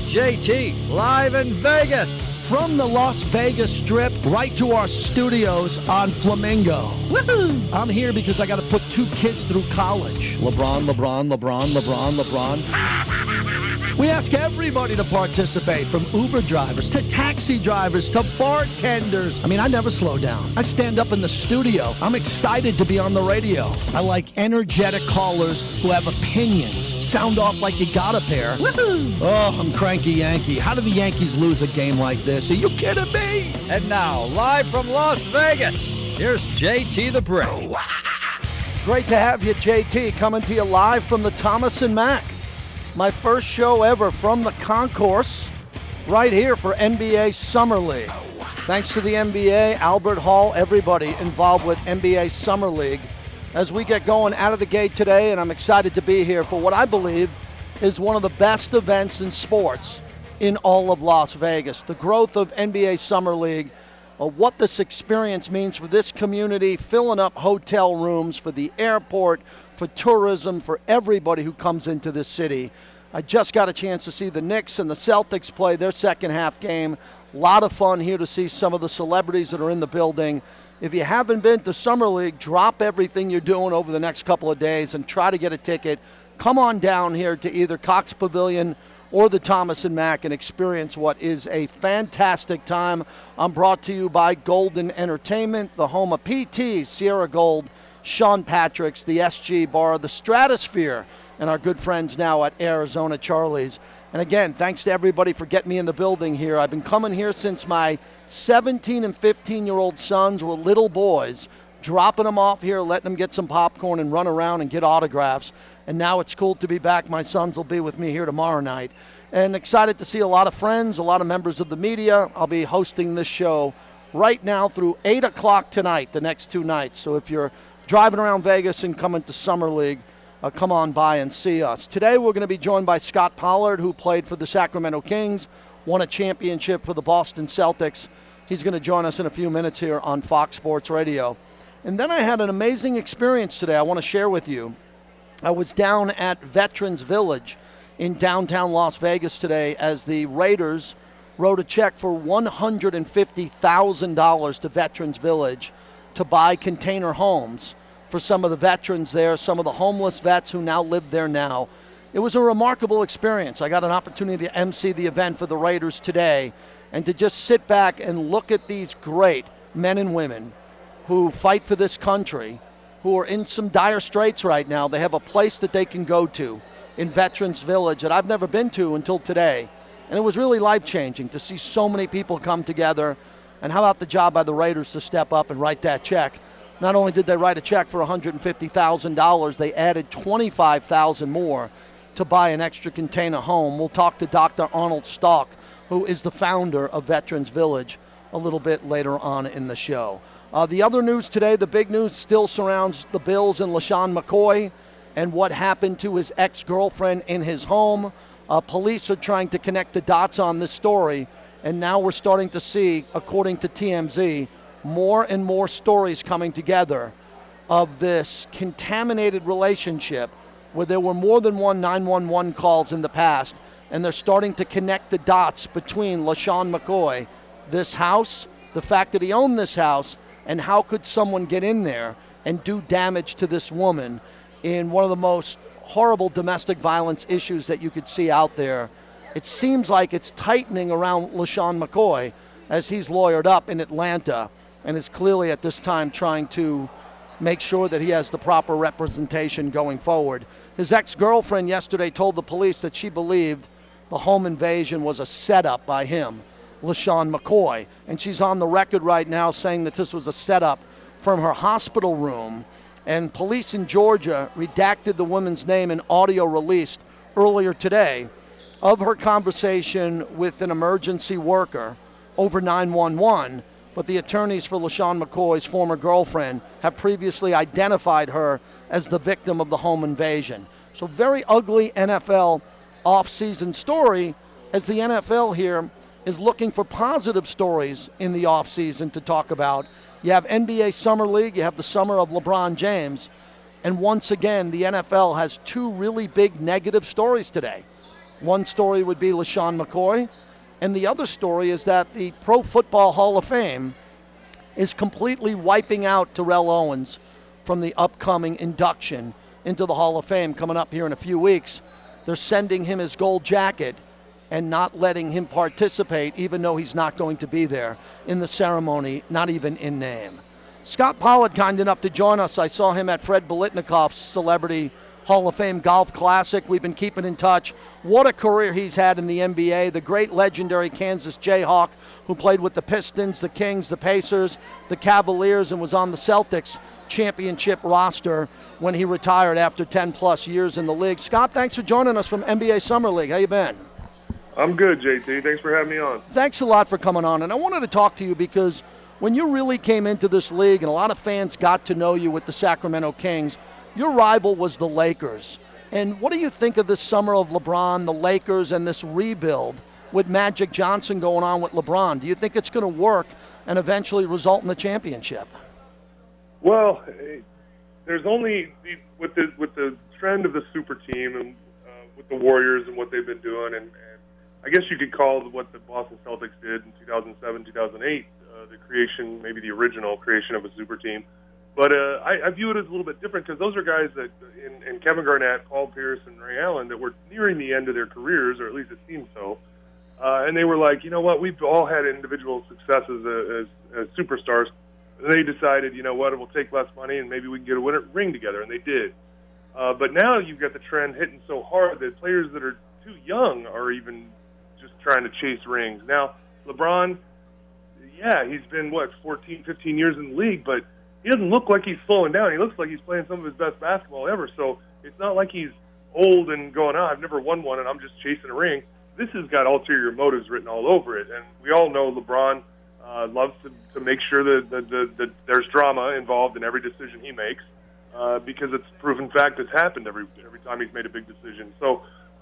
JT, live in Vegas. From the Las Vegas Strip right to our studios on Flamingo. Woohoo! I'm here because I got to put 2 kids through college. LeBron. We ask everybody to participate, from Uber drivers to taxi drivers to bartenders. I mean, I never slow down. I stand up in the studio. I'm excited to be on the radio. I like energetic callers who have opinions. Sound off like you got a pair. Woohoo! Oh, I'm cranky Yankee. How do the Yankees lose a game like this? Are you kidding me? And now, live from Las Vegas, here's JT the Brick. Great to have you, JT, coming to you live from the Thomas & Mack. My first show ever from the concourse right here for NBA Summer League. Thanks to the NBA, Albert Hall, everybody involved with NBA Summer League as we get going out of the gate today, and I'm excited to be here for what I believe is one of the best events in sports in all of Las Vegas. The growth of NBA Summer League, what this experience means for this community, filling up hotel rooms, for the airport, for tourism, for everybody who comes into this city. I just got a chance to see the Knicks and the Celtics play their second half game. A lot of fun here to see some of the celebrities that are in the building. If you haven't been to Summer League, drop everything you're doing over the next couple of days and try to get a ticket. Come on down here to either Cox Pavilion or the Thomas & Mack and experience what is a fantastic time. I'm brought to you by Golden Entertainment, the home of PT, Sierra Gold, Sean Patrick's, the SG Bar, the Stratosphere, and our good friends now at Arizona Charlie's. And again, thanks to everybody for getting me in the building here. I've been coming here since my 17 and 15-year-old sons were little boys, dropping them off here, letting them get some popcorn and run around and get autographs. And now it's cool to be back. My sons will be with me here tomorrow night. And excited to see a lot of friends, a lot of members of the media. I'll be hosting this show right now through 8 o'clock tonight, the next 2 nights. So if you're driving around Vegas and coming to Summer League, come on by and see us. Today we're going to be joined by Scott Pollard, who played for the Sacramento Kings, won a championship for the Boston Celtics. He's going to join us in a few minutes here on Fox Sports Radio. And then I had an amazing experience today I want to share with you. I was down at Veterans Village in downtown Las Vegas today as the Raiders wrote a check for $150,000 to Veterans Village to buy container homes for some of the veterans there, some of the homeless vets who now live there now. It was a remarkable experience. I got an opportunity to MC the event for the Raiders today and to just sit back and look at these great men and women who fight for this country, who are in some dire straits right now. They have a place that they can go to in Veterans Village that I've never been to until today. And it was really life-changing to see so many people come together. And how about the job by the Raiders to step up and write that check? Not only did they write a check for $150,000, they added $25,000 more to buy an extra container home. We'll talk to Dr. Arnold Stalk, who is the founder of Veterans Village, a little bit later on in the show. The other news today, the big news still surrounds the Bills and LeSean McCoy and what happened to his ex-girlfriend in his home. Police are trying to connect the dots on this story, and now we're starting to see, according to TMZ, more and more stories coming together of this contaminated relationship where there were more than one 911 calls in the past, and they're starting to connect the dots between LeSean McCoy, this house, the fact that he owned this house, and how could someone get in there and do damage to this woman in one of the most horrible domestic violence issues that you could see out there. It seems like it's tightening around LeSean McCoy as he's lawyered up in Atlanta and is clearly at this time trying to make sure that he has the proper representation going forward. His ex-girlfriend yesterday told the police that she believed the home invasion was a setup by him, LeSean McCoy. And she's on the record right now saying that this was a setup from her hospital room. And police in Georgia redacted the woman's name in audio released earlier today of her conversation with an emergency worker over 911. But the attorneys for LeSean McCoy's former girlfriend have previously identified her as the victim of the home invasion. So very ugly NFL off-season story, as the NFL here is looking for positive stories in the off-season to talk about. You have NBA Summer League, you have the summer of LeBron James, and once again, the NFL has two really big negative stories today. One story would be LaShawn McCoy, and the other story is that the Pro Football Hall of Fame is completely wiping out Terrell Owens from the upcoming induction into the Hall of Fame coming up here in a few weeks. They're sending him his gold jacket and not letting him participate, even though he's not going to be there in the ceremony, not even in name. Scott Pollard, kind enough to join us. I saw him at Fred Biletnikoff's Celebrity Hall of Fame Golf Classic. We've been keeping in touch. What a career he's had in the NBA. The great legendary Kansas Jayhawk who played with the Pistons, the Kings, the Pacers, the Cavaliers, and was on the Celtics championship roster when he retired after 10-plus years in the league. Scott, thanks for joining us from NBA Summer League. How you been? I'm good, JT. Thanks for having me on. Thanks a lot for coming on. And I wanted to talk to you because when you really came into this league and a lot of fans got to know you with the Sacramento Kings, your rival was the Lakers. And what do you think of this summer of LeBron, the Lakers, and this rebuild with Magic Johnson going on with LeBron? Do you think it's going to work and eventually result in the championship? Well, there's only with the trend of the super team and with the Warriors and what they've been doing, and I guess you could call what the Boston Celtics did in 2007, 2008, the creation, maybe the original creation of a super team. But I view it as a little bit different because those are guys that, in Kevin Garnett, Paul Pierce, and Ray Allen, that were nearing the end of their careers, or at least it seemed so. And they were like, you know what, we've all had individual successes as superstars. And they decided, you know what, we'll take less money and maybe we can get a ring together, and they did. But now you've got the trend hitting so hard that players that are too young are even just trying to chase rings. Now, LeBron, yeah, he's been, 14, 15 years in the league, but he doesn't look like he's slowing down. He looks like he's playing some of his best basketball ever. So it's not like he's old and going, I've never won one and I'm just chasing a ring. This has got ulterior motives written all over it. And we all know LeBron loves to make sure that there's drama involved in every decision he makes because it's proven fact it's happened every time he's made a big decision. So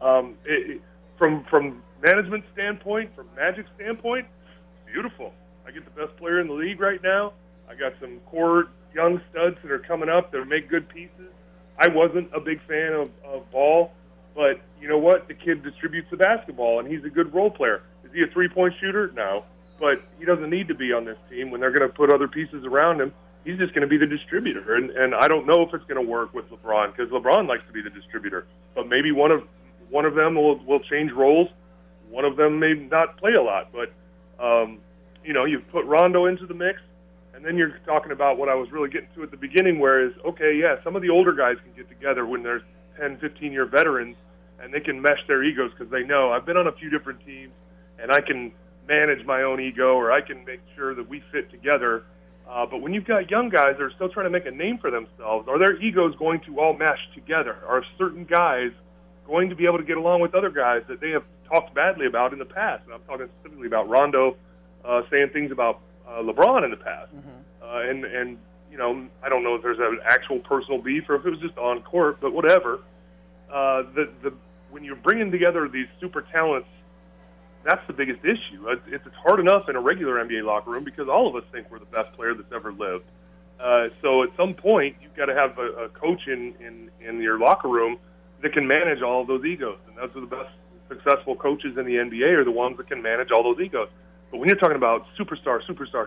from management standpoint, from Magic standpoint, it's beautiful. I get the best player in the league right now. I got some core young studs that are coming up that make good pieces. I wasn't a big fan of Ball, but you know what? The kid distributes the basketball, and he's a good role player. Is he a three-point shooter? No. But he doesn't need to be on this team. When they're going to put other pieces around him, he's just going to be the distributor. And I don't know if it's going to work with LeBron because LeBron likes to be the distributor. But maybe one of them will change roles. One of them may not play a lot. But, you put Rondo into the mix. And then you're talking about what I was really getting to at the beginning, whereas, okay, yeah, some of the older guys can get together when there's 10, 15-year veterans, and they can mesh their egos because they know I've been on a few different teams, and I can manage my own ego, or I can make sure that we fit together. But when you've got young guys that are still trying to make a name for themselves, are their egos going to all mesh together? Are certain guys going to be able to get along with other guys that they have talked badly about in the past? And I'm talking specifically about Rondo saying things about LeBron in the past. And I don't know if there's an actual personal beef or if it was just on court, but whatever. When you're bringing together these super talents, that's the biggest issue. It's hard enough in a regular NBA locker room because all of us think we're the best player that's ever lived. So at some point, you've got to have a coach in your locker room that can manage all of those egos. And those are the best successful coaches in the NBA are the ones that can manage all those egos. But when you're talking about superstar,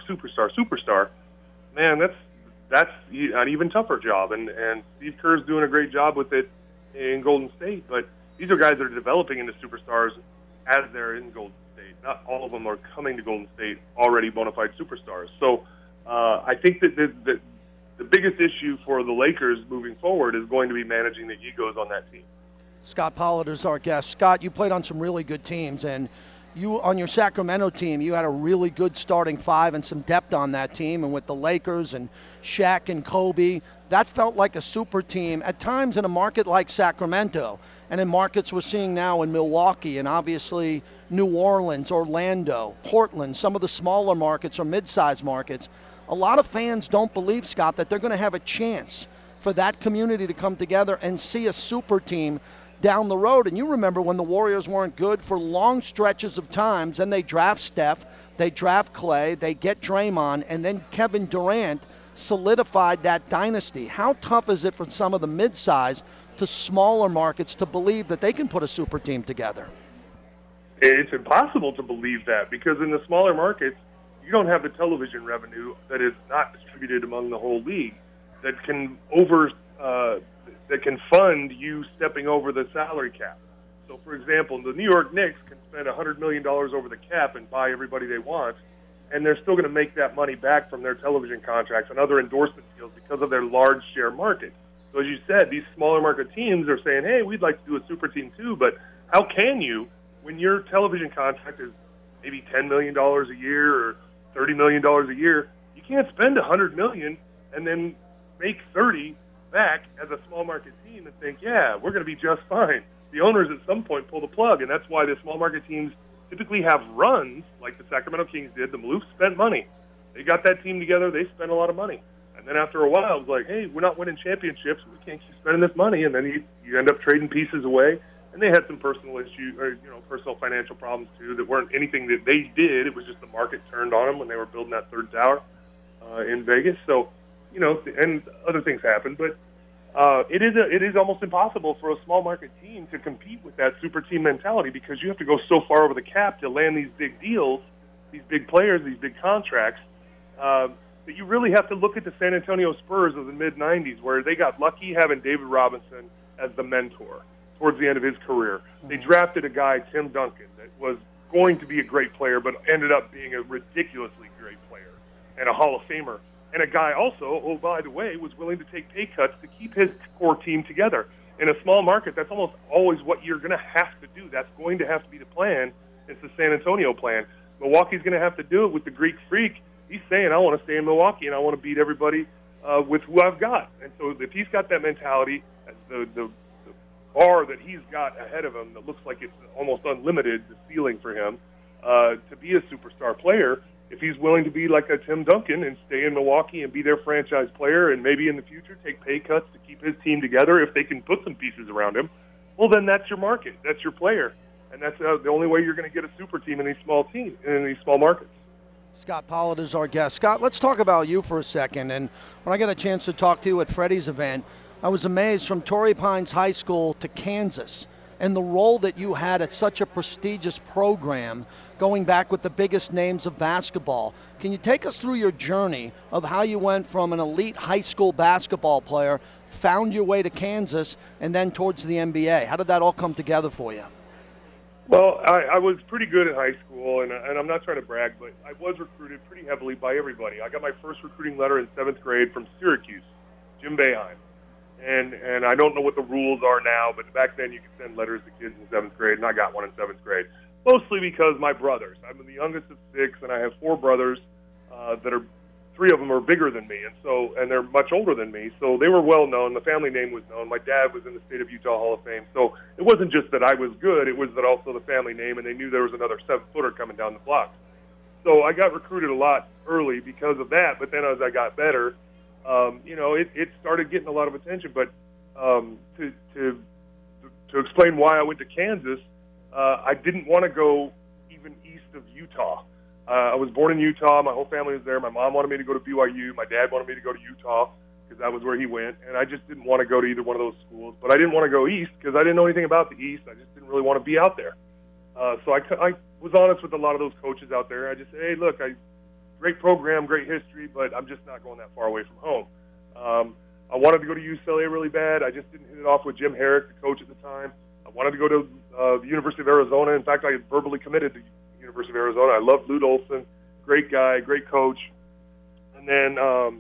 man, that's an even tougher job. And Steve Kerr's doing a great job with it in Golden State. But these are guys that are developing into superstars as they're in Golden State. Not all of them are coming to Golden State already bona fide superstars. So I think that the biggest issue for the Lakers moving forward is going to be managing the egos on that team. Scott Pollard is our guest. Scott, you played on some really good teams, and you on your Sacramento team, you had a really good starting five and some depth on that team. And with the Lakers and Shaq and Kobe, that felt like a super team at times in a market like Sacramento and in markets we're seeing now in Milwaukee and obviously New Orleans, Orlando, Portland, some of the smaller markets or mid-sized markets. A lot of fans don't believe, Scott, that they're going to have a chance for that community to come together and see a super team down the road. And you remember when the Warriors weren't good for long stretches of times, and they draft Steph, they draft Clay, they get Draymond, and then Kevin Durant solidified that dynasty. How tough is it for some of the mid-size to smaller markets to believe that they can put a super team together? It's impossible to believe that, because in the smaller markets, you don't have the television revenue that is not distributed among the whole league that can fund you stepping over the salary cap. So, for example, the New York Knicks can spend $100 million over the cap and buy everybody they want, and they're still going to make that money back from their television contracts and other endorsement deals because of their large share market. So, as you said, these smaller market teams are saying, hey, we'd like to do a super team too, but how can you when your television contract is maybe $10 million a year or $30 million a year? You can't spend $100 million and then make 30 back as a small market team and think, yeah, we're going to be just fine. The owners at some point pull the plug, and that's why the small market teams typically have runs like the Sacramento Kings did. The Maloofs spent money. They got that team together. They spent a lot of money. And then after a while, it was like, hey, we're not winning championships. We can't keep spending this money. And then you end up trading pieces away. And they had some personal issues, or personal financial problems too, that weren't anything that they did. It was just the market turned on them when they were building that third tower in Vegas. So, and other things happened, but it is almost impossible for a small market team to compete with that super team mentality, because you have to go so far over the cap to land these big deals, these big players, these big contracts, that you really have to look at the San Antonio Spurs of the mid-'90s, where they got lucky having David Robinson as the mentor towards the end of his career. They drafted a guy, Tim Duncan, that was going to be a great player, but ended up being a ridiculously great player and a Hall of Famer. And a guy also, oh, by the way, was willing to take pay cuts to keep his core team together. In a small market, that's almost always what you're going to have to do. That's going to have to be the plan. It's the San Antonio plan. Milwaukee's going to have to do it with the Greek Freak. He's saying, I want to stay in Milwaukee, and I want to beat everybody with who I've got. And so if he's got that mentality, the bar that he's got ahead of him that looks like it's almost unlimited, the ceiling for him, to be a superstar player, if he's willing to be like a Tim Duncan and stay in Milwaukee and be their franchise player and maybe in the future take pay cuts to keep his team together if they can put some pieces around him, well, then that's your market. That's your player. And that's the only way you're going to get a super team in these small markets. Scott Pollard is our guest. Scott, let's talk about you for a second. And when I got a chance to talk to you at Freddie's event, I was amazed from Torrey Pines High School to Kansas and the role that you had at such a prestigious program, going back with the biggest names of basketball. Can you take us through your journey of how you went from an elite high school basketball player, found your way to Kansas, and then towards the NBA? How did that all come together for you? Well, I was pretty good in high school, and I'm not trying to brag, but I was recruited pretty heavily by everybody. I got my first recruiting letter in 7th grade from Syracuse, Jim Boeheim. And I don't know what the rules are now, but back then you could send letters to kids in 7th grade, and I got one in 7th grade. Mostly because my brothers. I'm the youngest of 6, and I have 4 brothers that are 3 of them are bigger than me, and they're much older than me. So they were well known. The family name was known. My dad was in the State of Utah Hall of Fame. So it wasn't just that I was good; it was that also the family name, and they knew there was another 7-footer coming down the block. So I got recruited a lot early because of that. But then as I got better, it started getting a lot of attention. But to explain why I went to Kansas, I didn't want to go even east of Utah. I was born in Utah. My whole family was there. My mom wanted me to go to BYU. My dad wanted me to go to Utah because that was where he went. And I just didn't want to go to either one of those schools. But I didn't want to go east because I didn't know anything about the East. I just didn't really want to be out there. So I was honest with a lot of those coaches out there. I just said, hey, look, great program, great history, but I'm just not going that far away from home. I wanted to go to UCLA really bad. I just didn't hit it off with Jim Herrick, the coach at the time. I wanted to go to the University of Arizona. In fact, I verbally committed to the University of Arizona. I loved Lute Olson, great guy, great coach. And then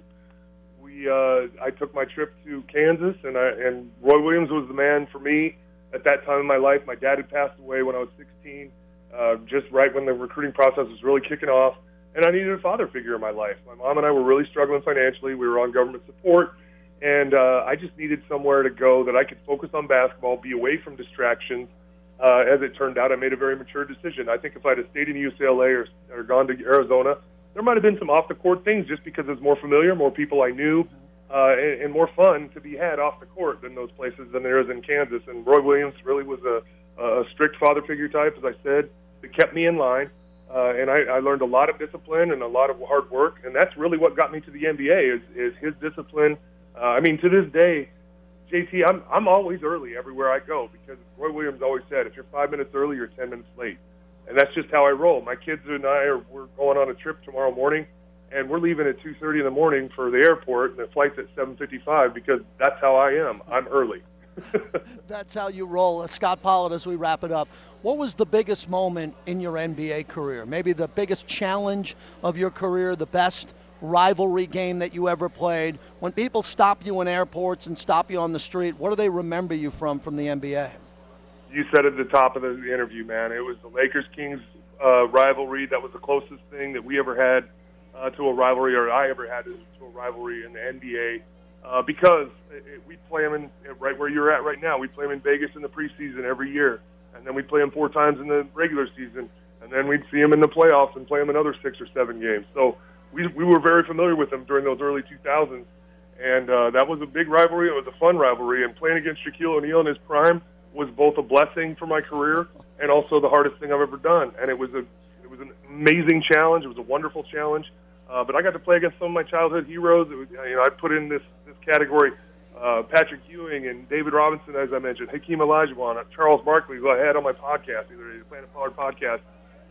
I took my trip to Kansas, and Roy Williams was the man for me at that time in my life. My dad had passed away when I was 16, just right when the recruiting process was really kicking off, and I needed a father figure in my life. My mom and I were really struggling financially. We were on government support, and I just needed somewhere to go that I could focus on basketball, be away from distractions. As it turned out, I made a very mature decision. I think if I'd have stayed in UCLA or gone to Arizona, there might have been some off-the-court things just because it's more familiar, more people I knew, and more fun to be had off the court than those places than there is in Kansas. And Roy Williams really was a strict father figure type, as I said, that kept me in line. And I learned a lot of discipline and a lot of hard work, and that's really what got me to the NBA is his discipline. I mean, to this day, JT, I'm always early everywhere I go because Roy Williams always said, if you're 5 minutes early, you're 10 minutes late. And that's just how I roll. My kids and we're going on a trip tomorrow morning, and we're leaving at 2:30 in the morning for the airport, and the flight's at 7:55 because that's how I am. I'm early. That's how you roll. Scott Pollard, as we wrap it up, what was the biggest moment in your NBA career? Maybe the biggest challenge of your career, the best rivalry game that you ever played? When people stop you in airports and stop you on the street, what do they remember you from the NBA? You said at the top of the interview, man, it was the Lakers-Kings rivalry. That was the closest thing that we ever had to a rivalry, or I ever had to a rivalry in the NBA. Because we play them right where you're at right now. We play them in Vegas in the preseason every year, and then we play them 4 times in the regular season, and then we'd see them in the playoffs and play them another 6 or 7 games. So we were very familiar with them during those early 2000s, and that was a big rivalry. It was a fun rivalry, and playing against Shaquille O'Neal in his prime was both a blessing for my career and also the hardest thing I've ever done. And it was an amazing challenge. It was a wonderful challenge. But I got to play against some of my childhood heroes. It was, I put in this category Patrick Ewing and David Robinson, as I mentioned, Hakeem Olajuwon, Charles Barkley, who I had on my podcast, the Planet Pollard podcast.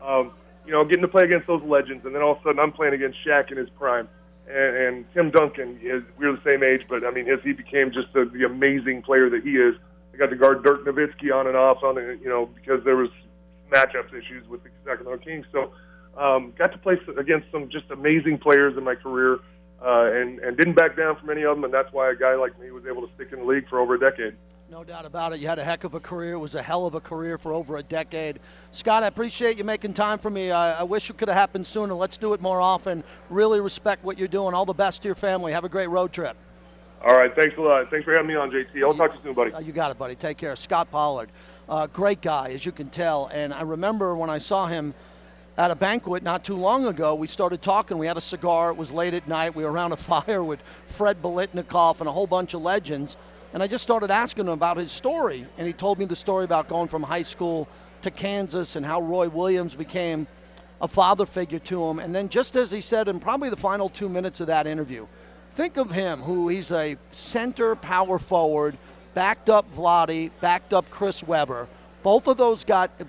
Getting to play against those legends, and then all of a sudden I'm playing against Shaq in his prime. And Tim Duncan, we're the same age, but, as he became just the amazing player that he is, I got to guard Dirk Nowitzki on and off, because there was matchups issues with the Sacramento Kings. So, got to play against some just amazing players in my career, and didn't back down from any of them, and that's why a guy like me was able to stick in the league for over a decade. No doubt about it. You had a heck of a career. It was a hell of a career for over a decade. Scott, I appreciate you making time for me. I wish it could have happened sooner. Let's do it more often. Really respect what you're doing. All the best to your family. Have a great road trip. All right. Thanks a lot. Thanks for having me on, JT. I'll talk to you soon, buddy. You got it, buddy. Take care. Scott Pollard. Great guy, as you can tell. And I remember when I saw him at a banquet not too long ago, we started talking. We had a cigar. It was late at night. We were around a fire with Fred Biletnikoff and a whole bunch of legends. And I just started asking him about his story. And he told me the story about going from high school to Kansas and how Roy Williams became a father figure to him. And then just as he said in probably the final 2 minutes of that interview, think of him, who he's a center power forward, backed up Vlade, backed up Chris Webber. Both of those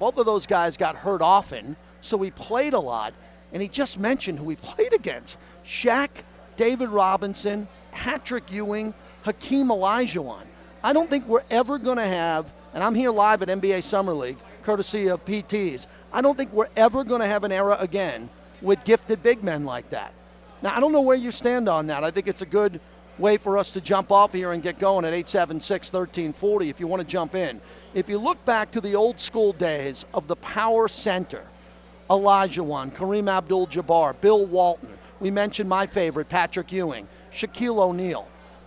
guys got hurt often, so he played a lot. And he just mentioned who he played against: Shaq, David Robinson, Patrick Ewing, Hakeem Olajuwon. I don't think we're ever going to have, and I'm here live at NBA Summer League, courtesy of PTs, I don't think we're ever going to have an era again with gifted big men like that. Now, I don't know where you stand on that. I think it's a good way for us to jump off here and get going at 876-1340 if you want to jump in. If you look back to the old school days of the power center, Olajuwon, Kareem Abdul-Jabbar, Bill Walton, we mentioned my favorite, Patrick Ewing, Shaquille O'Neal.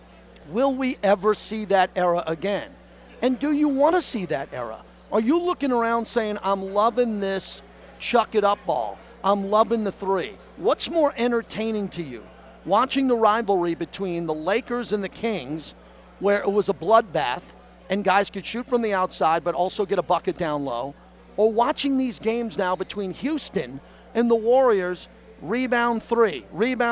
Will we ever see that era again? And do you want to see that era? Are you looking around saying, I'm loving this chuck it up ball, I'm loving the three? What's more entertaining to you? Watching the rivalry between the Lakers and the Kings, where it was a bloodbath and guys could shoot from the outside but also get a bucket down low, or watching these games now between Houston and the Warriors, rebound three,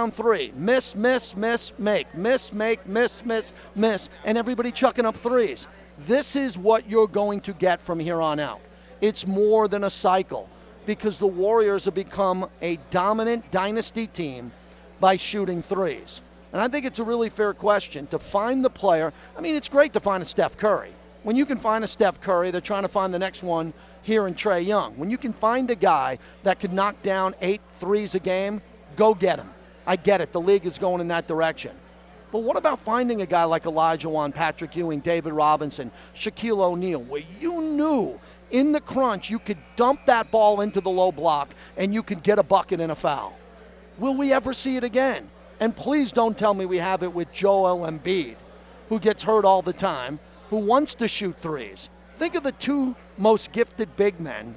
miss, miss, miss, make, miss, make, miss, miss, miss, and everybody chucking up threes. This is what you're going to get from here on out. It's more than a cycle, because the Warriors have become a dominant dynasty team by shooting threes. And I think it's a really fair question to find the player. I mean, it's great to find a Steph Curry. When you can find a Steph Curry, they're trying to find the next one here in Trae Young. When you can find a guy that can knock down 8 threes a game, go get him. I get it. The league is going in that direction. But what about finding a guy like Olajuwon, Patrick Ewing, David Robinson, Shaquille O'Neal, where you knew in the crunch you could dump that ball into the low block and you could get a bucket and a foul? Will we ever see it again? And please don't tell me we have it with Joel Embiid, who gets hurt all the time, who wants to shoot threes. Think of the two most gifted big men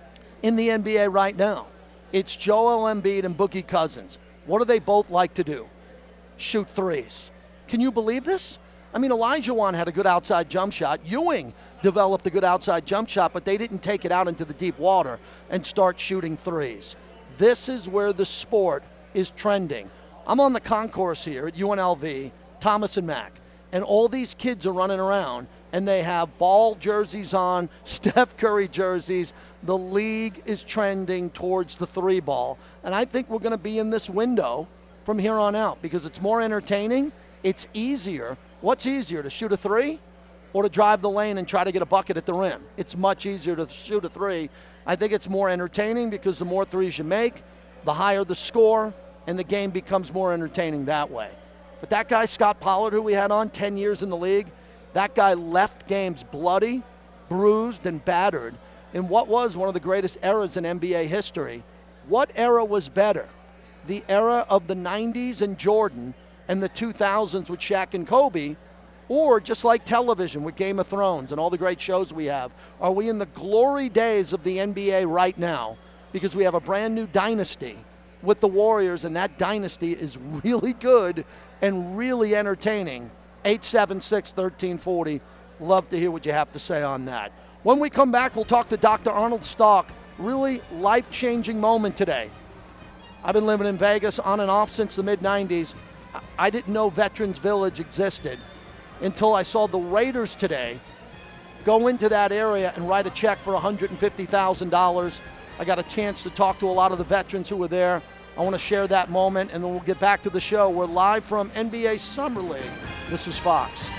in the NBA right now. It's Joel Embiid and Boogie Cousins. What do they both like to do? Shoot threes. Can you believe this? I mean, Olajuwon had a good outside jump shot. Ewing developed a good outside jump shot, but they didn't take it out into the deep water and start shooting threes. This is where the sport is trending. I'm on the concourse here at UNLV, Thomas and Mack, and all these kids are running around, and they have ball jerseys on, Steph Curry jerseys. The league is trending towards the three ball, and I think we're going to be in this window from here on out because it's more entertaining. It's easier. What's easier, to shoot a three or to drive the lane and try to get a bucket at the rim? It's much easier to shoot a three. I think it's more entertaining because the more threes you make, the higher the score, and the game becomes more entertaining that way. But that guy, Scott Pollard, who we had on 10 years in the league, that guy left games bloody, bruised, and battered in what was one of the greatest eras in NBA history. What era was better? The era of the 90s and Jordan and the 2000s with Shaq and Kobe, or just like television with Game of Thrones and all the great shows we have? Are we in the glory days of the NBA right now because we have a brand new dynasty with the Warriors, and that dynasty is really good and really entertaining? 876-1340. Love to hear what you have to say on that. When we come back, we'll talk to Dr. Arnold Stark. Really life-changing moment today. I've been living in Vegas on and off since the mid-90s. I didn't know Veterans Village existed until I saw the Raiders today go into that area and write a check for $150,000. I got a chance to talk to a lot of the veterans who were there. I want to share that moment, and then we'll get back to the show. We're live from NBA Summer League. This is Fox.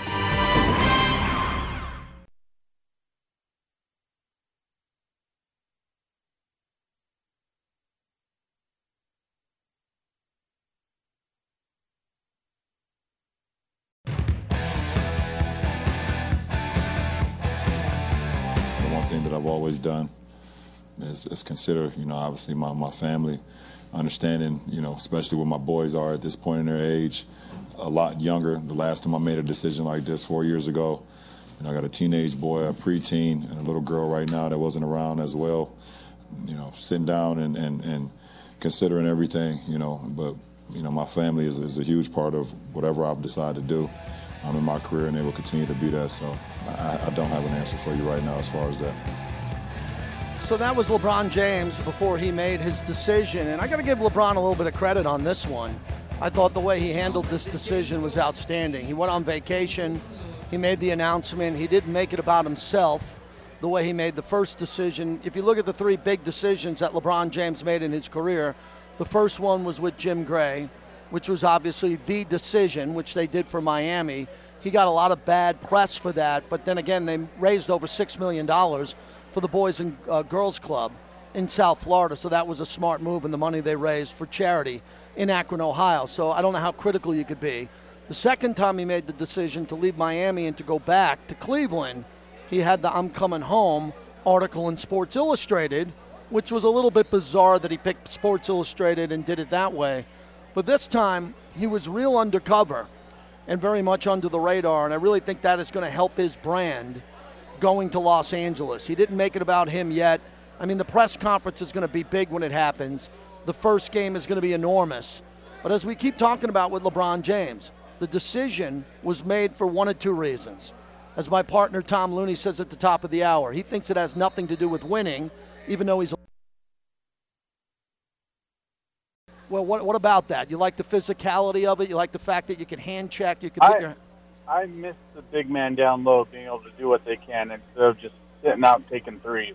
I've always done is consider, obviously my family, understanding, especially where my boys are at this point in their age, a lot younger. The last time I made a decision like this 4 years ago, I got a teenage boy, a preteen, and a little girl right now that wasn't around as well, sitting down and considering everything, but, my family is a huge part of whatever I've decided to do in my career, and they will continue to be that. So I don't have an answer for you right now as far as that. So that was LeBron James before he made his decision. And I got to give LeBron a little bit of credit on this one. I thought the way he handled this decision was outstanding. He went on vacation. He made the announcement. He didn't make it about himself the way he made the first decision. If you look at the three big decisions that LeBron James made in his career, the first one was with Jim Gray, which was obviously the decision, which they did for Miami. He got a lot of bad press for that, but then again, they raised over $6 million for the Boys and Girls Club in South Florida, so that was a smart move, and the money they raised for charity in Akron, Ohio. So I don't know how critical you could be. The second time he made the decision to leave Miami and to go back to Cleveland, he had the "I'm Coming Home" article in Sports Illustrated, which was a little bit bizarre that he picked Sports Illustrated and did it that way. But this time, he was real undercover and very much under the radar, and I really think that is going to help his brand going to Los Angeles. He didn't make it about him yet. I mean, the press conference is going to be big when it happens. The first game is going to be enormous. But as we keep talking about with LeBron James, the decision was made for one of two reasons. As my partner Tom Looney says at the top of the hour, he thinks it has nothing to do with winning, even though he's... Well, what about that? You like the physicality of it? You like the fact that you can hand check? You can put your... I miss the big man down low being able to do what they can instead of just sitting out and taking threes.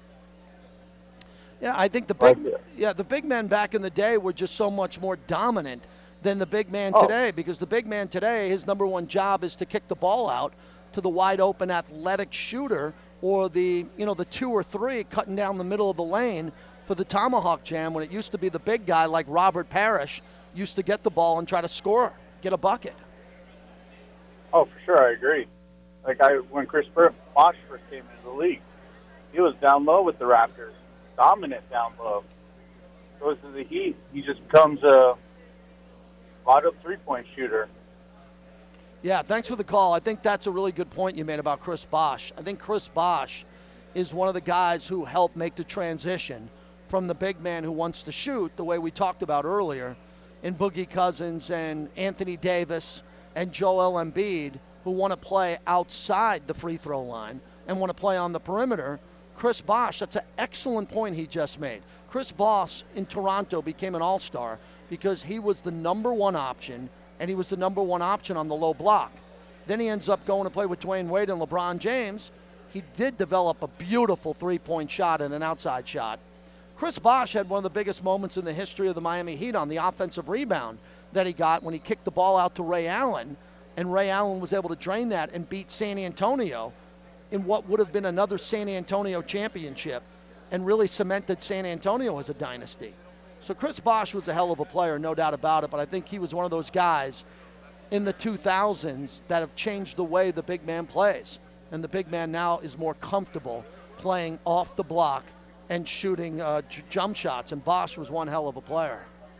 Yeah, I think the big men back in the day were just so much more dominant than the big man today, because the big man today, his number one job is to kick the ball out to the wide open athletic shooter, or the 2 or 3 cutting down the middle of the lane for the tomahawk jam, when it used to be the big guy like Robert Parrish used to get the ball and try to score, get a bucket. Oh, for sure, I agree. When Chris Bosh first came into the league, he was down low with the Raptors, dominant down low. Goes to the Heat, he just becomes a spot-up three-point shooter. Yeah, thanks for the call. I think that's a really good point you made about Chris Bosh. I think Chris Bosh is one of the guys who helped make the transition from the big man who wants to shoot, the way we talked about earlier, in Boogie Cousins and Anthony Davis and Joel Embiid, who want to play outside the free throw line and want to play on the perimeter, Chris Bosh, that's an excellent point he just made. Chris Bosh in Toronto became an all-star because he was the number one option, and he was the number one option on the low block. Then he ends up going to play with Dwayne Wade and LeBron James. He did develop a beautiful three-point shot and an outside shot. Chris Bosh had one of the biggest moments in the history of the Miami Heat on the offensive rebound that he got when he kicked the ball out to Ray Allen, and Ray Allen was able to drain that and beat San Antonio in what would have been another San Antonio championship and really cemented San Antonio as a dynasty. So Chris Bosh was a hell of a player, no doubt about it, but I think he was one of those guys in the 2000s that have changed the way the big man plays. And the big man now is more comfortable playing off the block and shooting jump shots, and Bosh was one hell of a player.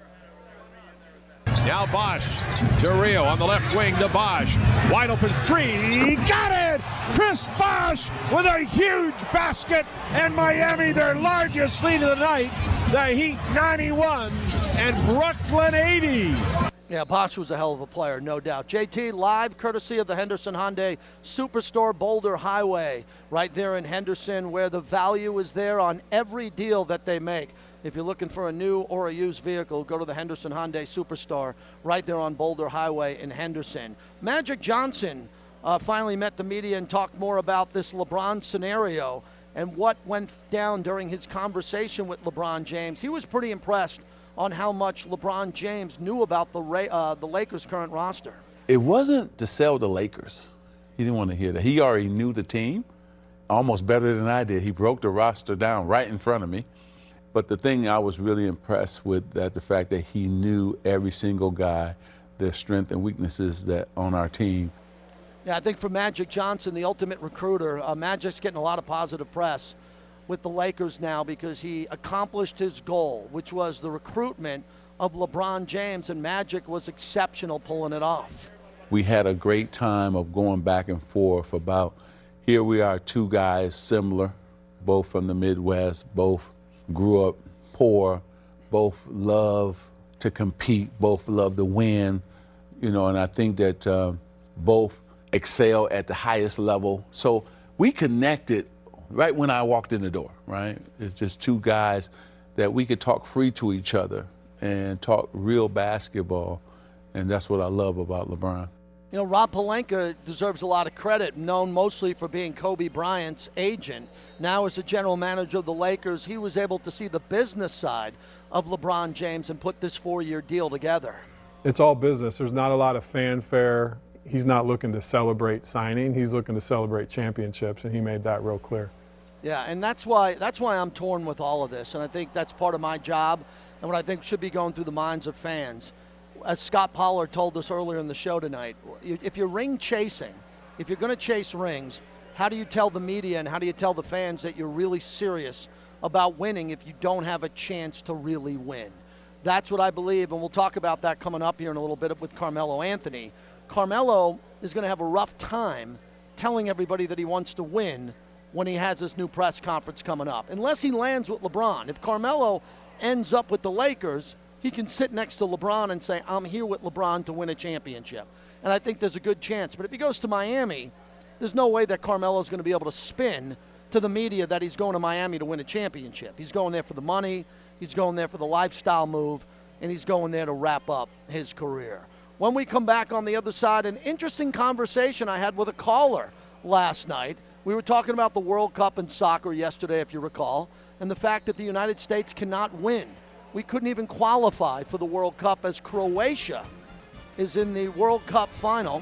Now Bosh to Rio on the left wing to Bosh. Wide open three. He got it! Chris Bosh with a huge basket, and Miami their largest lead of the night. The Heat 91 and Brooklyn 80. Yeah, Bosh was a hell of a player, no doubt. JT, live courtesy of the Henderson Hyundai Superstore Boulder Highway, right there in Henderson, where the value is there on every deal that they make. If you're looking for a new or a used vehicle, go to the Henderson Hyundai Superstore right there on Boulder Highway in Henderson. Magic Johnson finally met the media and talked more about this LeBron scenario and what went down during his conversation with LeBron James. He was pretty impressed on how much LeBron James knew about the Lakers' current roster. It wasn't to sell the Lakers. He didn't want to hear that. He already knew the team almost better than I did. He broke the roster down right in front of me. But the thing I was really impressed with, that the fact that he knew every single guy, their strengths and weaknesses that on our team. Yeah, I think for Magic Johnson, the ultimate recruiter, Magic's getting a lot of positive press with the Lakers now because he accomplished his goal, which was the recruitment of LeBron James, and Magic was exceptional pulling it off. We had a great time of going back and forth about, here we are, two guys similar, both from the Midwest, both grew up poor, both love to compete, both love to win, and I think that both excel at the highest level. So we connected right when I walked in the door, right? It's just two guys that we could talk free to each other and talk real basketball, and that's what I love about LeBron. Rob Pelinka deserves a lot of credit, known mostly for being Kobe Bryant's agent. Now as the general manager of the Lakers, he was able to see the business side of LeBron James and put this 4-year deal together. It's all business. There's not a lot of fanfare. He's not looking to celebrate signing. He's looking to celebrate championships, and he made that real clear. Yeah, and that's why I'm torn with all of this, and I think that's part of my job and what I think should be going through the minds of fans. As Scott Pollard told us earlier in the show tonight, if you're ring chasing, if you're going to chase rings, how do you tell the media and how do you tell the fans that you're really serious about winning if you don't have a chance to really win? That's what I believe, and we'll talk about that coming up here in a little bit with Carmelo Anthony. Carmelo is going to have a rough time telling everybody that he wants to win when he has this new press conference coming up, unless he lands with LeBron. If Carmelo ends up with the Lakers, he can sit next to LeBron and say, I'm here with LeBron to win a championship. And I think there's a good chance. But if he goes to Miami, there's no way that Carmelo's going to be able to spin to the media that he's going to Miami to win a championship. He's going there for the money, he's going there for the lifestyle move, and he's going there to wrap up his career. When we come back on the other side, an interesting conversation I had with a caller last night. We were talking about the World Cup in soccer yesterday, if you recall, and the fact that the United States cannot win. We couldn't even qualify for the World Cup as Croatia is in the World Cup final.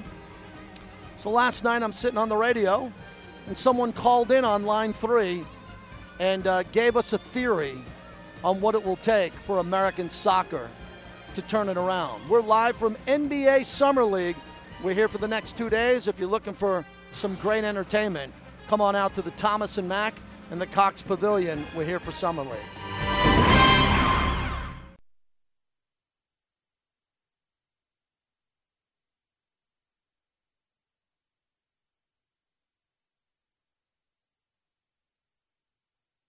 So last night I'm sitting on the radio and someone called in on line 3 and gave us a theory on what it will take for American soccer to turn it around. We're live from NBA Summer League. We're here for the next 2 days. If you're looking for some great entertainment, come on out to the Thomas and Mack and the Cox Pavilion. We're here for Summer League.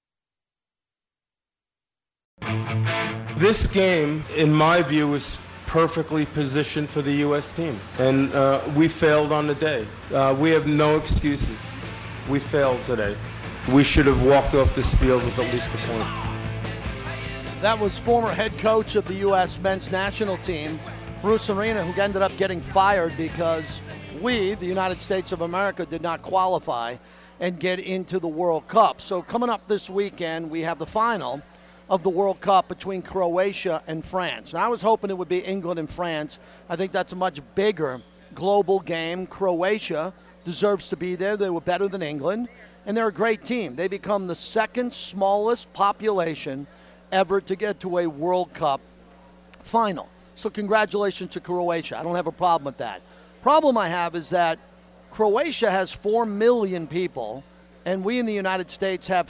This game, in my view, was perfectly positioned for the U.S. team. And we failed on the day. We have no excuses. We failed today. We should have walked off this field with at least a point. That was former head coach of the U.S. men's national team, Bruce Arena, who ended up getting fired because we, the United States of America, did not qualify and get into the World Cup. So coming up this weekend, we have the final of the World Cup between Croatia and France. Now, I was hoping it would be England and France. I think that's a much bigger global game. Croatia deserves to be there. They were better than England, and they're a great team. They become the second smallest population ever to get to a World Cup final. So congratulations to Croatia. I don't have a problem with that. Problem I have is that Croatia has 4 million people, and we in the United States have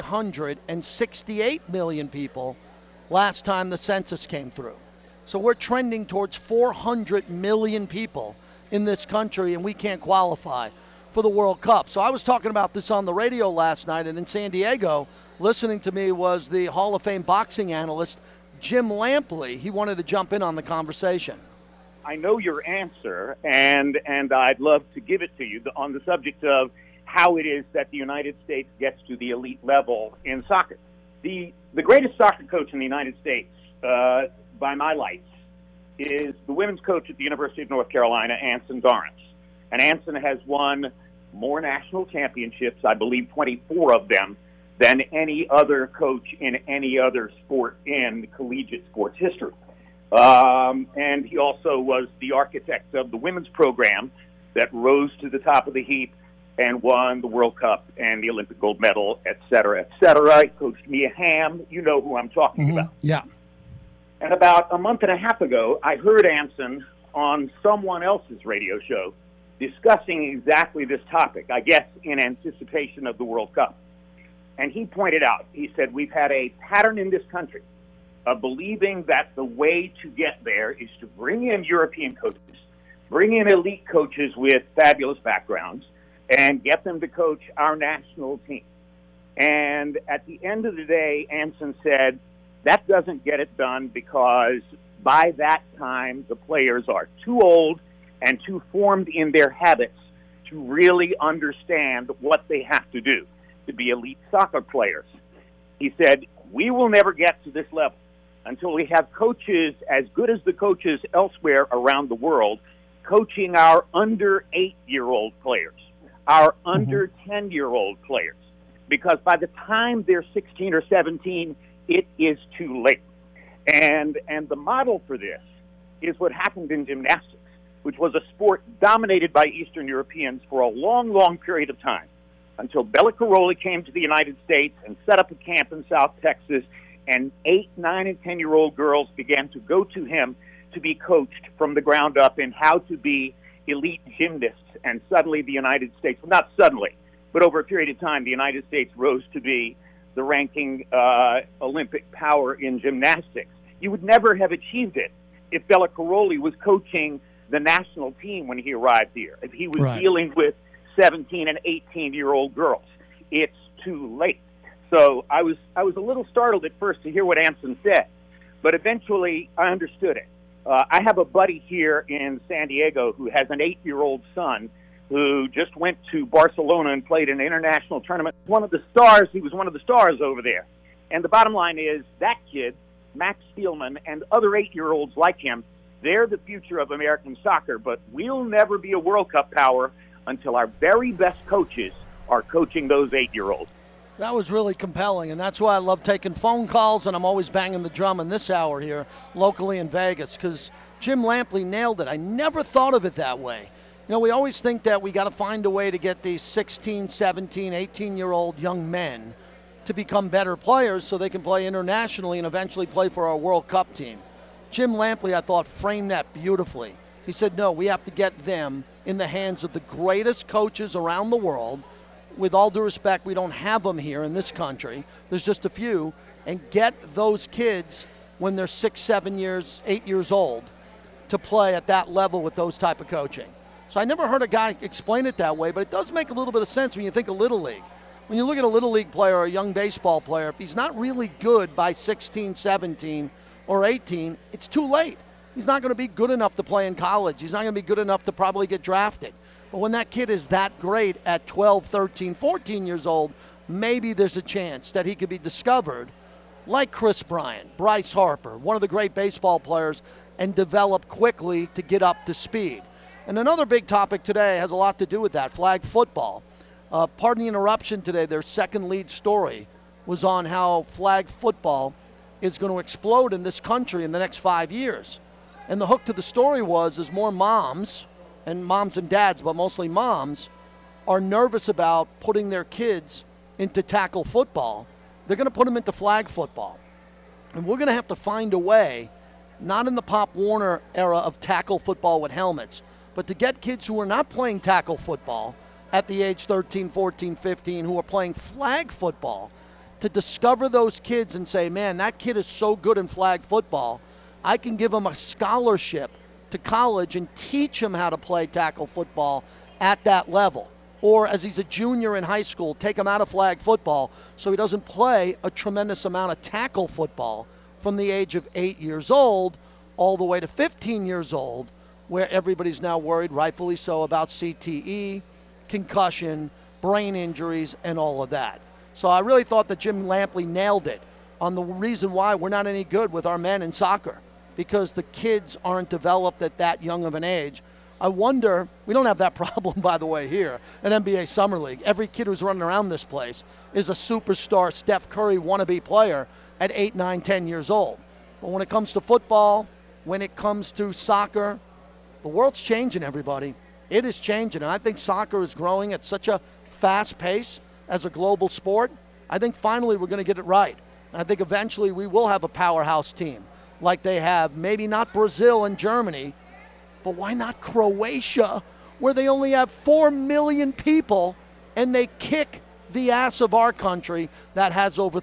368 million people last time the census came through. So we're trending towards 400 million people in this country, and we can't qualify for the World Cup. So I was talking about this on the radio last night, and in San Diego, listening to me was the Hall of Fame boxing analyst, Jim Lampley. He wanted to jump in on the conversation. I know your answer, and I'd love to give it to you on the subject of how it is that the United States gets to the elite level in soccer. The greatest soccer coach in the United States, by my lights, is the women's coach at the University of North Carolina, Anson Dorrance. And Anson has won more national championships, I believe 24 of them, than any other coach in any other sport in collegiate sports history. And he also was the architect of the women's program that rose to the top of the heap and won the World Cup and the Olympic gold medal, et cetera, et cetera. He coached Mia Hamm. You know who I'm talking about. Yeah. And about a month and a half ago, I heard Anson on someone else's radio show discussing exactly this topic, I guess in anticipation of the World Cup. And he pointed out, he said, we've had a pattern in this country of believing that the way to get there is to bring in European coaches, bring in elite coaches with fabulous backgrounds, and get them to coach our national team. And at the end of the day, Anson said, that doesn't get it done because by that time, the players are too old and too formed in their habits to really understand what they have to do to be elite soccer players. He said, we will never get to this level until we have coaches as good as the coaches elsewhere around the world coaching our under 8-year-old players, our under 10-year-old players, because by the time they're 16 or 17, it is too late. And the model for this is what happened in gymnastics, which was a sport dominated by Eastern Europeans for a long, long period of time, until Bela Karolyi came to the United States and set up a camp in South Texas, and 8, 9, and 10-year-old girls began to go to him to be coached from the ground up in how to be elite gymnasts. And suddenly the United States, well, not suddenly, but over a period of time, the United States rose to be the ranking Olympic power in gymnastics. You would never have achieved it if Bela Karolyi was coaching the national team when he arrived here, if he was dealing with 17 and 18-year-old girls. It's too late. So I was a little startled at first to hear what Anson said, but eventually I understood it. I have a buddy here in San Diego who has an 8-year-old son who just went to Barcelona and played in an international tournament. He was one of the stars over there. And the bottom line is that kid, Max Spielman, and other 8-year-olds like him, they're the future of American soccer, but we'll never be a World Cup power until our very best coaches are coaching those 8-year-olds. That was really compelling, and that's why I love taking phone calls, and I'm always banging the drum in this hour here locally in Vegas, because Jim Lampley nailed it. I never thought of it that way. You know, we always think that we got to find a way to get these 16, 17, 18-year-old young men to become better players so they can play internationally and eventually play for our World Cup team. Jim Lampley, I thought, framed that beautifully. He said, no, we have to get them in the hands of the greatest coaches around the world. With all due respect, we don't have them here in this country. There's just a few. And get those kids when they're 6, 7 years, 8 years old to play at that level with those type of coaching. So I never heard a guy explain it that way, but it does make a little bit of sense when you think of Little League. When you look at a Little League player or a young baseball player, if he's not really good by 16, 17, or 18, it's too late. He's not going to be good enough to play in college. He's not going to be good enough to probably get drafted. But when that kid is that great at 12, 13, 14 years old, maybe there's a chance that he could be discovered like Chris Bryant, Bryce Harper, one of the great baseball players, and develop quickly to get up to speed. And another big topic today has a lot to do with that, flag football. Pardon the interruption today, their second lead story was on how flag football is going to explode in this country in the next 5 years. And the hook to the story is more moms and dads, but mostly moms, are nervous about putting their kids into tackle football. They're going to put them into flag football. And we're going to have to find a way, not in the Pop Warner era of tackle football with helmets, but to get kids who are not playing tackle football at the age 13, 14, 15, who are playing flag football, to discover those kids and say, man, that kid is so good in flag football, I can give him a scholarship to college and teach him how to play tackle football at that level. Or as he's a junior in high school, take him out of flag football so he doesn't play a tremendous amount of tackle football from the age of 8 years old all the way to 15 years old, where everybody's now worried, rightfully so, about CTE, concussion, brain injuries, and all of that. So I really thought that Jim Lampley nailed it on the reason why we're not any good with our men in soccer, because the kids aren't developed at that young of an age. I wonder, we don't have that problem, by the way, here at NBA Summer League. Every kid who's running around this place is a superstar Steph Curry wannabe player at 8, 9, 10 years old. But when it comes to football, when it comes to soccer, the world's changing, everybody. It is changing, and I think soccer is growing at such a fast pace as a global sport. I think finally we're going to get it right. And I think eventually we will have a powerhouse team like they have, maybe not Brazil and Germany, but why not Croatia, where they only have 4 million people, and they kick the ass of our country that has over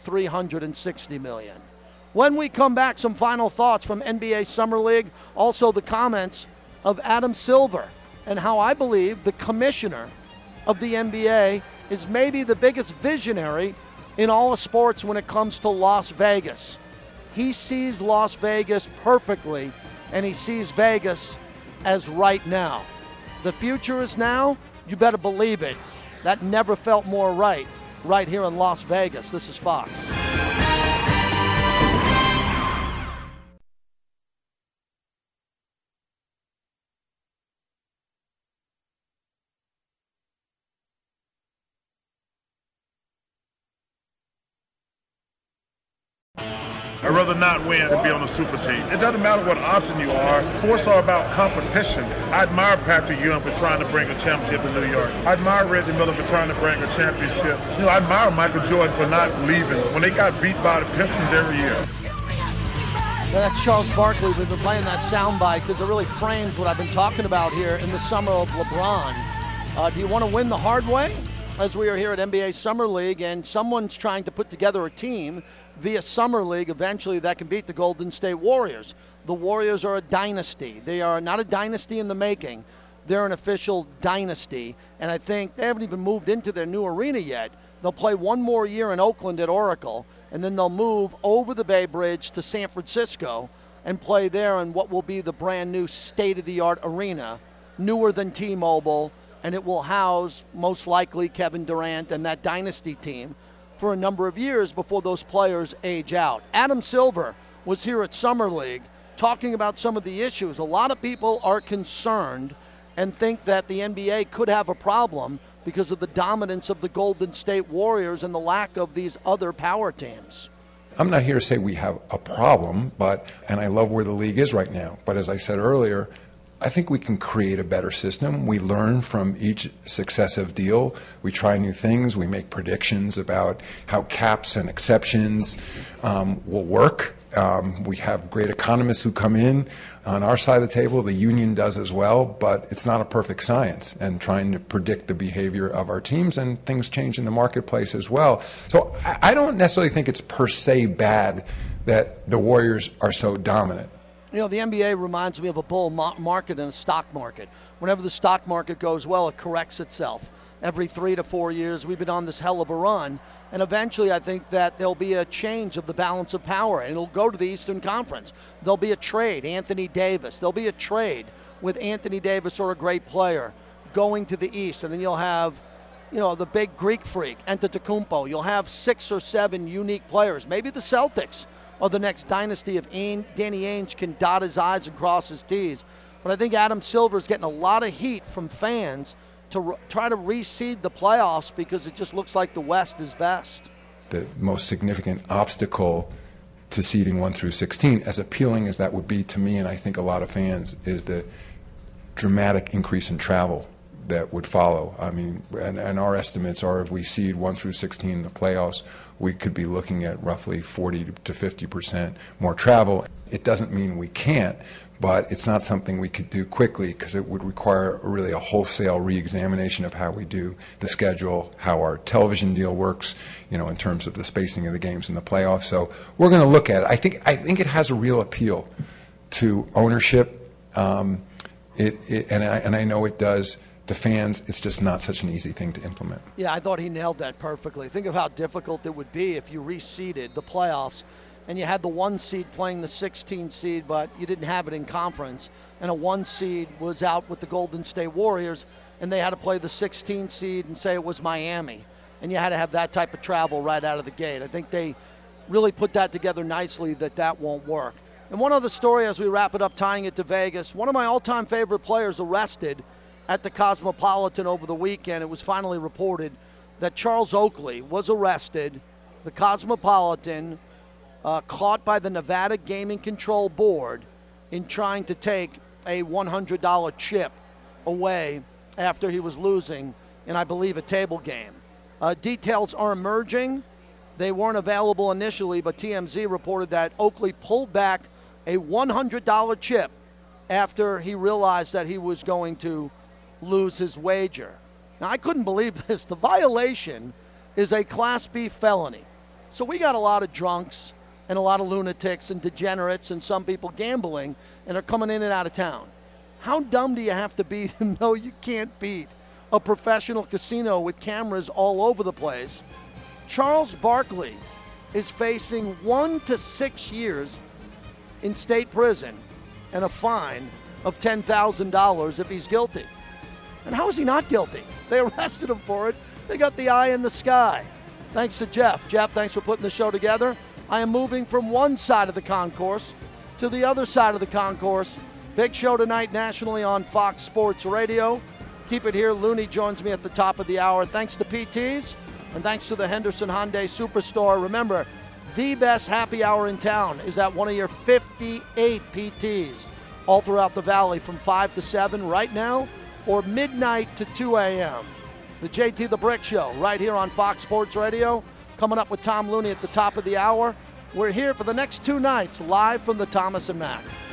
360 million. When we come back, some final thoughts from NBA Summer League, also the comments of Adam Silver, and how I believe the commissioner of the NBA is maybe the biggest visionary in all of sports when it comes to Las Vegas. He sees Las Vegas perfectly, and he sees Vegas as right now. The future is now. You better believe it. That never felt more right here in Las Vegas. This is Fox. I'd rather not win than be on a super team. It doesn't matter what option you are. Sports are about competition. I admire Patrick Ewing for trying to bring a championship to New York. I admire Reggie Miller for trying to bring a championship. I admire Michael Jordan for not leaving when they got beat by the Pistons every year. Well, that's Charles Barkley. We've been playing that soundbite because it really frames what I've been talking about here in the summer of LeBron. Do you want to win the hard way? As we are here at NBA Summer League, and someone's trying to put together a team via Summer League eventually that can beat the Golden State Warriors. The Warriors are a dynasty. They are not a dynasty in the making. They're an official dynasty, and I think they haven't even moved into their new arena yet. They'll play one more year in Oakland at Oracle, and then they'll move over the Bay Bridge to San Francisco and play there in what will be the brand new state-of-the-art arena, newer than T-Mobile, and it will house most likely Kevin Durant and that dynasty team for a number of years before those players age out. Adam Silver was here at Summer League talking about some of the issues. A lot of people are concerned and think that the NBA could have a problem because of the dominance of the Golden State Warriors and the lack of these other power teams. I'm not here to say we have a problem, and I love where the league is right now. But as I said earlier, I think we can create a better system. We learn from each successive deal. We try new things. We make predictions about how caps and exceptions will work. We have great economists who come in on our side of the table. The union does as well, but it's not a perfect science, and trying to predict the behavior of our teams, and things change in the marketplace as well. So I don't necessarily think it's per se bad that the Warriors are so dominant. The NBA reminds me of a bull market and a stock market. Whenever the stock market goes well, it corrects itself. every 3 to 4 years. We've been on this hell of a run. And eventually I think that there'll be a change of the balance of power, and it'll go to the Eastern Conference. There'll be a trade, Anthony Davis. There'll be a trade with Anthony Davis or a great player going to the East. And then you'll have, the big Greek freak, Antetokounmpo. You'll have 6 or 7 unique players. Maybe the Celtics are the next dynasty if Danny Ainge can dot his I's and cross his T's. But I think Adam Silver is getting a lot of heat from fans to try to reseed the playoffs because it just looks like the West is best. The most significant obstacle to seeding 1 through 16, as appealing as that would be to me and I think a lot of fans, is the dramatic increase in travel that would follow. I mean, and our estimates are if we seed 1 through 16 in the playoffs, we could be looking at roughly 40 to 50% more travel. It doesn't mean we can't, but it's not something we could do quickly because it would require really a wholesale re-examination of how we do the schedule, how our television deal works, in terms of the spacing of the games in the playoffs. So we're going to look at it. I think it has a real appeal to ownership, and I know it does. The fans, it's just not such an easy thing to implement. Yeah, I thought he nailed that perfectly. Think of how difficult it would be if you reseeded the playoffs and you had the 1 seed playing the 16 seed, but you didn't have it in conference, and a 1 seed was out with the Golden State Warriors, and they had to play the 16 seed and say it was Miami, and you had to have that type of travel right out of the gate. I think they really put that together nicely that won't work. And one other story as we wrap it up, tying it to Vegas, one of my all-time favorite players arrested at the Cosmopolitan over the weekend. It was finally reported that Charles Oakley was arrested, the Cosmopolitan, caught by the Nevada Gaming Control Board in trying to take a $100 chip away after he was losing in, I believe, a table game. Details are emerging. They weren't available initially, but TMZ reported that Oakley pulled back a $100 chip after he realized that he was going to lose his wager. Now, I couldn't believe this. The violation is a Class B felony. So we got a lot of drunks and a lot of lunatics and degenerates and some people gambling and are coming in and out of town. How dumb do you have to be to know you can't beat a professional casino with cameras all over the place? Charles Barkley is facing 1 to 6 years in state prison and a fine of $10,000 if he's guilty. And how is he not guilty? They arrested him for it. They got the eye in the sky. Thanks to Jeff. Jeff, thanks for putting the show together. I am moving from one side of the concourse to the other side of the concourse. Big show tonight nationally on Fox Sports Radio. Keep it here. Looney joins me at the top of the hour. Thanks to PTs and thanks to the Henderson Hyundai Superstore. Remember, the best happy hour in town is at one of your 58 PTs all throughout the valley from 5 to 7 right now, or midnight to 2 a.m. The JT the Brick Show right here on Fox Sports Radio. Coming up with Tom Looney at the top of the hour. We're here for the next 2 nights live from the Thomas & Mack.